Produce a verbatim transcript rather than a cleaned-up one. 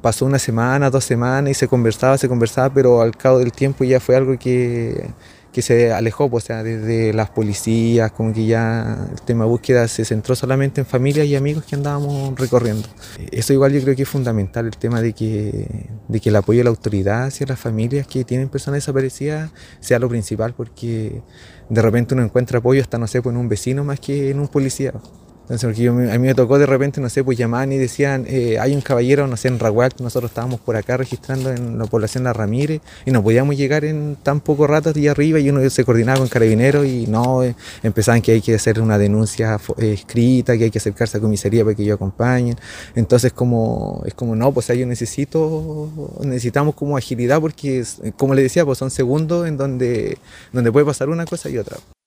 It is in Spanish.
pasó una semana, dos semanas y se conversaba, se conversaba, pero al cabo del tiempo ya fue algo que, que se alejó, pues, o sea, desde las policías, como que ya el tema de búsqueda se centró solamente en familias y amigos que andábamos recorriendo. Eso igual yo creo que es fundamental, el tema de que, de que el apoyo de la autoridad hacia las familias que tienen personas desaparecidas sea lo principal, porque de repente uno encuentra apoyo hasta, no sé, pues en un vecino más que en un policía. Entonces, porque yo, a mí me tocó de repente, no sé, pues llamaban y decían, eh, hay un caballero, no sé, en Raguac, nosotros estábamos por acá registrando en la población La Ramírez y no podíamos llegar en tan poco rato de arriba y uno se coordinaba con carabineros y no, eh, empezaban que hay que hacer una denuncia eh, escrita, que hay que acercarse a comisaría para que yo acompañen. Entonces, como, es como, no, pues yo necesito, necesitamos como agilidad porque, como les decía, pues son segundos en donde, donde puede pasar una cosa y otra.